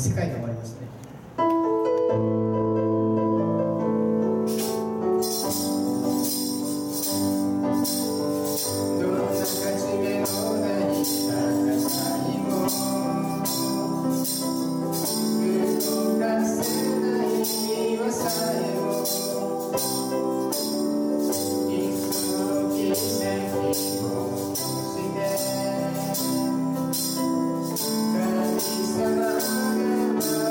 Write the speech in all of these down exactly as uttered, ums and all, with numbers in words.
世界でもありますね。どんな勝ち目のない戦いも動かせない岩さえもいつも奇跡をして神様が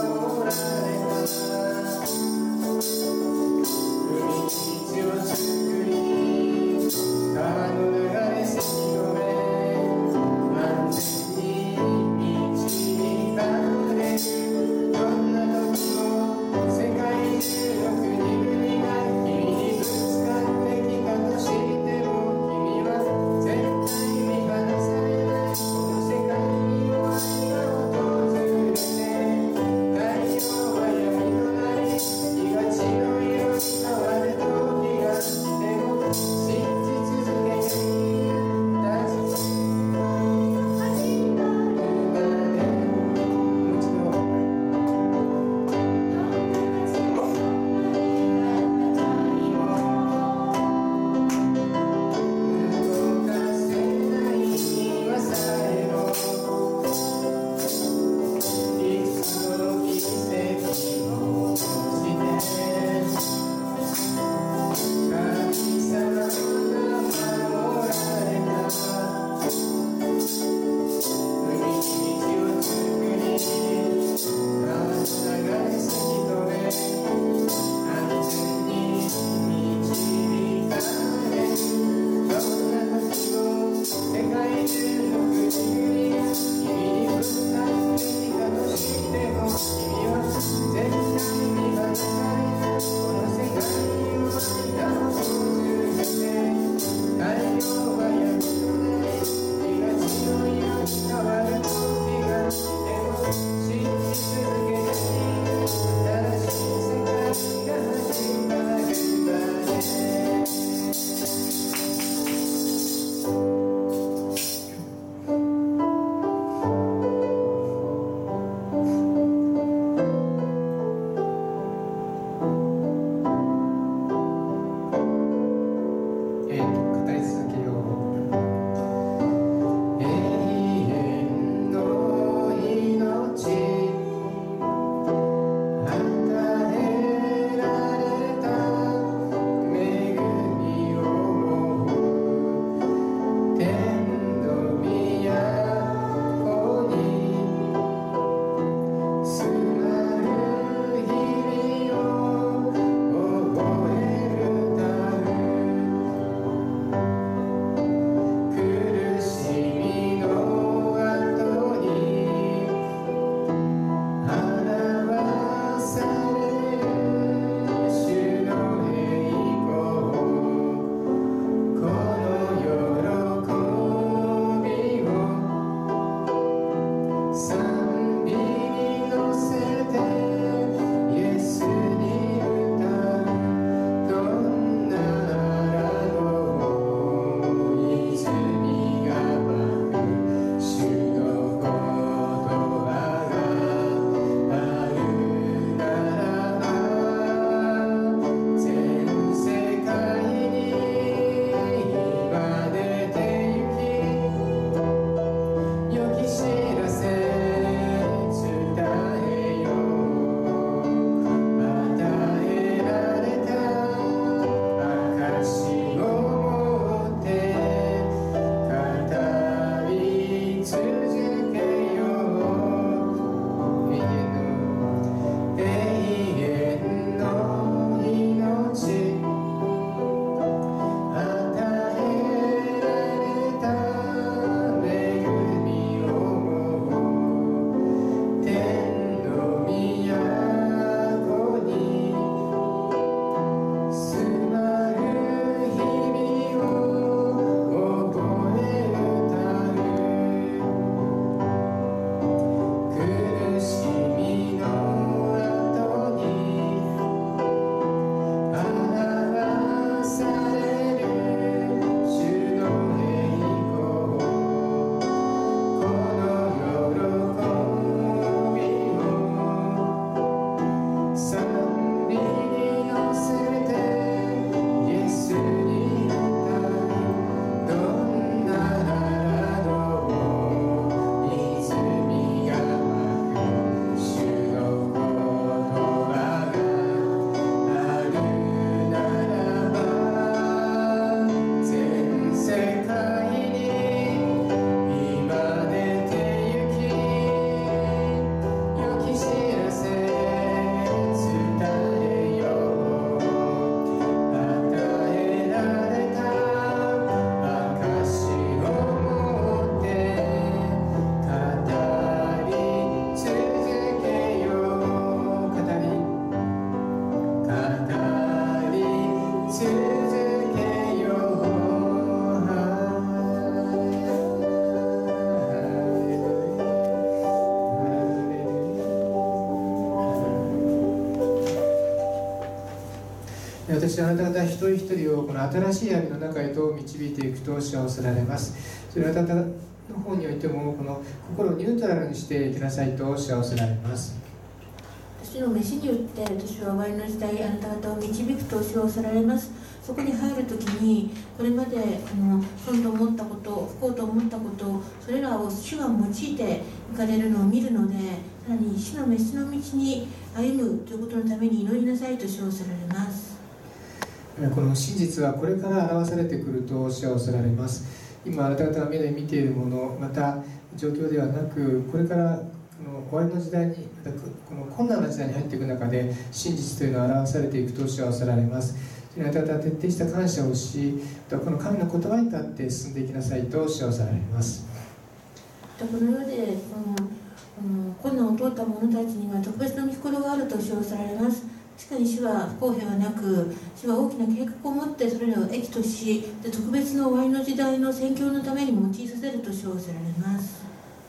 私はあなた方一人一人をこの新しい闇の中へと導いていくと知らせられます。それはあなた方の方においてもこの心をニュートラルにしていきなさいと知らせられます。 私の飯によって私は終わりの時代あなた方を導くと知らせられます。そこに入るときにこれまであの損と思ったこと不幸と思ったことそれらを主が用いていかれるのを見るので、さらに主の飯の道に歩むということのために祈りなさいと知らせられます。 この真実はこれから表されてくると知らせられます。今あなた方が目で見ているものまた状況ではなく、これからこの終わりの時代にこの困難な時代に入っていく中で真実というのは表されていくと知らせられます。あなた方は徹底した感謝をし、この神の言葉に立って進んでいきなさいと知らせられます。 この世でこのこの困難を通った者たちには特別な御心があると知らせられます。確かに主は不公平はなく、主は大きな計画を持ってそれらを益とし、で特別の終わりの時代の宣教のために用いさせると知らせられます。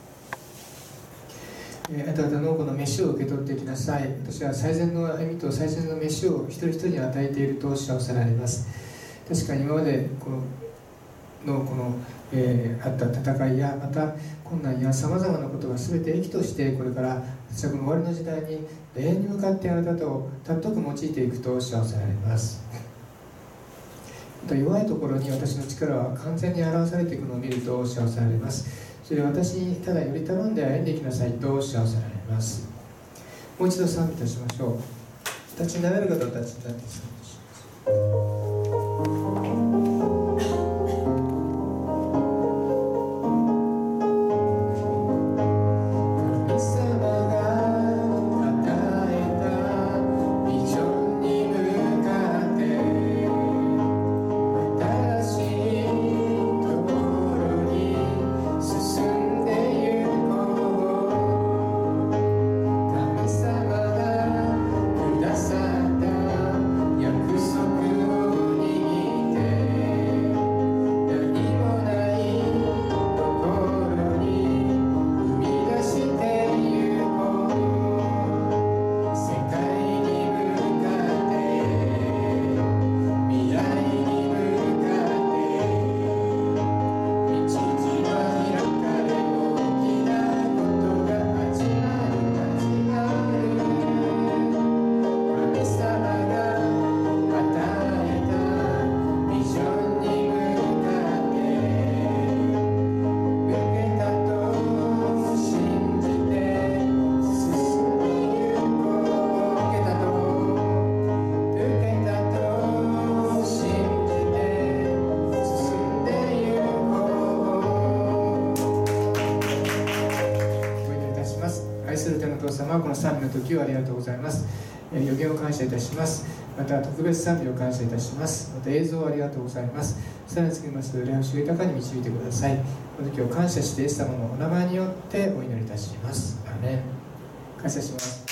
あなた方のこの飯を受け取っていきなさい。私は最善の歩みと最善の飯を一人一人に与えていると知らせられます。確かに今までこののこの、えー、あった戦いやまた困難やさまざまなことが全て益としてこれから私はこの終わりの時代に永遠に向かってあなた方を尊く用いていくと知らせられます。また弱いところに私の力は完全に表されていくのを見ると知らせられます。それは私にただより頼んで歩んでいきなさいと知らせられます。もう一度賛美いたしましょう。立ちになれる方は立ちになって賛美します。この賛美の時をありがとうございます。予言を感謝いたします。また特別賛美を感謝いたします。また映像をありがとうございます。さらにつきます礼拝を豊かに導いてください。この時を感謝してイエス様のお名前によってお祈りいたします。アーメン。感謝します。